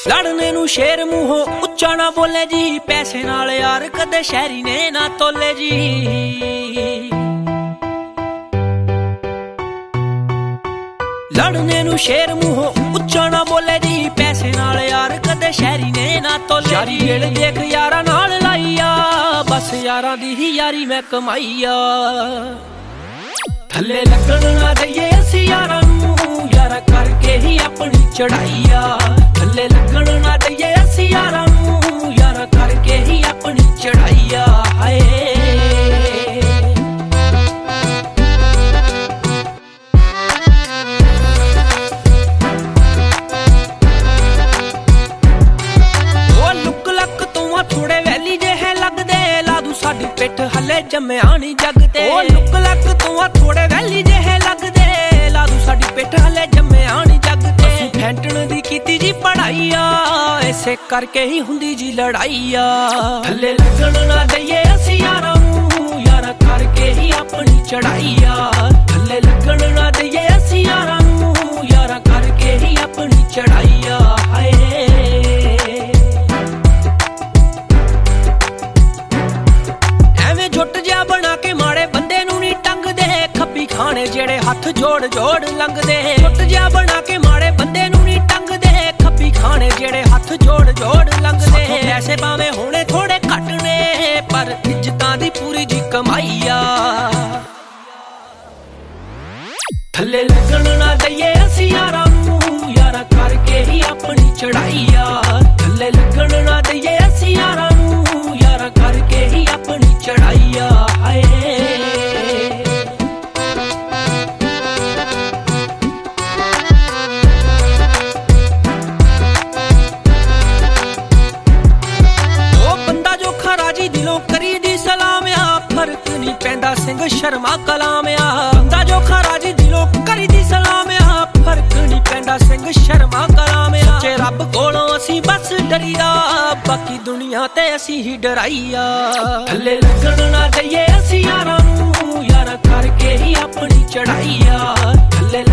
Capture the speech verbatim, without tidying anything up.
ਲੜਨੇ ਨੂੰ ਸ਼ੇਰ ਮੂੰਹੋਂ ਉੱਚਾ ਨਾ ਬੋਲੇ ਜੀ, ਪੈਸੇ ਨਾਲ ਯਾਰ ਕਦੇ ਸ਼ਹਿਰੀ ਨੇ ਨਾ ਤੋਲੇ ਜੀ। ਲੜਨੇ ਨੂੰ ਸ਼ੇਰ ਮੂੰਹੋਂ ਉੱਚਾ ਨਾ ਬੋਲੇ ਜੀ, ਪੈਸੇ ਨਾਲ ਯਾਰ ਕਦੇ ਸ਼ਹਿਰੀ ਨੇ ਨਾ ਤੋਲੇ। ਯਾਰੀ ਵੇਲੇ ਦੇਖ ਯਾਰਾਂ ਨਾਲ ਲਾਈ ਆ, ਬਸ ਯਾਰਾਂ ਦੀ ਹੀ ਯਾਰੀ ਮੈਂ ਕਮਾਈ ਆ। ਥੱਲੇ ਲੱਗਣ ਨਾ ਦਈਏ ਅਸੀਂ ਯਾਰਾਂ ਨੂੰ, ਯਾਰਾਂ ਕਰਕੇ ਹੀ ਆਪਣੀ ਚੜਾਈ ਆ। ਥੱਲੇ ਲੱਗਣ ਨਾ ਦਈਏ ਅਸੀਂ ਯਾਰਾਂ ਨੂੰ, ਯਾਰਾਂ ਕਰਕੇ ਹੀ ਆਪਣੀ ਚੜਾਈ ਆ। ਹਾਏ ਥੋੜੇ ਵੈਲੀ ਜਿਹੇ ਲੱਗਦੇ, ਲਾਦੂ ਸਾਡੀ ਪਿੱਠ ਹੱਲੇ ਜੰਮਿਆ ਨੀ ਜੱਗ ਤੇ। ਉਹ ਲੁੱਕ ਲੱਕ ਤੋਂ ਆ ਥੋੜੇ ਵੈਲੀ ਜਿਹੇ ਲੱਗਦੇ, ਲਾਦੂ ਸਾਡੀ ਪਿੱਠ ਹੱਲੇ ਜੰਮਿਆ ਨੀ ਜੱਗ ਤੇ। ਅਸੀਂ ਫੈਂਟਣ ਦੀ ਕੀਤੀ ਜੀ ਪੜਾਈ ਆ, ਇਸੇ ਕਰਕੇ ਹੀ ਹੁੰਦੀ ਜੀ ਲੜਾਈ ਆ। ਥੱਲੇ ਲੱਗਣ ਨਾ ਦਈਏ ਅਸੀਂ ਯਾਰਾਂ ਨੂੰ, ਯਾਰਾਂ ਕਰਕੇ ਹੀ ਆਪਣੀ ਚੜਾਈ ਆ। ਥੱਲੇ ਲੱਗਣ ਨਾ ਦਈਏ ਅਸੀਂ ਯਾਰਾਂ ਨੂੰ, ਯਾਰਾਂ ਕਰਕੇ ਹੀ ਆਪਣੀ ਚੜਾਈ ਆ। ਹਾਏ ਜੁੱਟ ਜਿਹਾ ਬਣਾ ਕੇ ਮਾੜੇ ਬੰਦੇ ਨੂੰ ਨੀ ਟੰਗਦੇ, ਖੱਬੀ ਖਾਣੇ ਜਿਹੜੇ ਹੱਥ ਜੋੜ ਜੋੜ ਲੰਘਦੇ। ਜੁੱਟ ਜਿਹਾ ਬਣਾ ਕੇ ਮਾੜੇ ਬੰਦੇ ਨੂੰ ਨੀ ਟੰਗਦੇ, ਖੱਬੀ ਖਾਣੇ ਜਿਹੜੇ ਹੱਥ ਜੋੜ ਜੋੜ ਲੰਘਦੇ। ਪੈਸੇ ਭਾਵੇਂ ਹੋਣੇ ਥੋੜੇ ਘੱਟ ਨੇ, ਪਰ ਇੱਜ਼ਤਾਂ ਦੀ ਪੂਰੀ ਜੀ ਕਮਾਈ ਆ। ਥੱਲੇ ਲੱਗਣ ਨਾ ਦਈਏ ਅਸੀਂ ਯਾਰਾਂ ਨੂੰ, ਯਾਰਾਂ ਕਰਕੇ ਹੀ ਆਪਣੀ ਚੜਾਈ ਆ। ਥੱਲੇ ਲੱਗਣ ਨਾ ਦਈਏ ਅਸੀਂ ਯਾਰਾਂ ਨੂੰ, ਯਾਰਾਂ ਕਰਕੇ ਹੀ ਆਪਣੀ ਚੜਾਈ ਆ। ਹਾਏ ਉਹ ਬੰਦਾ ਜੋ ਖਰਾਜੀ ਦਿਲੋਂ ਕਰੀ ਦੀ ਸਲਾਮ ਆ, ਫਰਕ ਨਹੀਂ ਪੈਂਦਾ ਸਿੰਘ ਸ਼ਰਮਾ ਕਲਾਮ ਆ। ਬੰਦਾ ਜੋ ਖਰਾਜੀ ਦਿਲੋਂ ਕਰੀ ਦੀ ਸਲਾਮ ਆ, ਫਰਕ ਨਹੀਂ ਪੈਂਦਾ ਸਿੰਘ ਸ਼ਰਮਾ ਕਲਾਮ ਆ। ਸੱਚੇ ਰੱਬ ਕੋਲੋਂ ਅਸੀਂ ਬਸ ਡਰੀਦਾ, ਬਾਕੀ ਦੁਨੀਆ ਤੇ ਅਸੀਂ ਹੀ ਡਰਾਈ ਆ। ਥੱਲੇ ਲੱਗਣ ਨਾ ਦਈਏ ਅਸੀਂ ਯਾਰਾਂ ਨੂੰ, ਯਾਰਾਂ ਕਰਕੇ ਹੀ ਆਪਣੀ ਚੜਾਈ ਆ। ਥੱਲੇ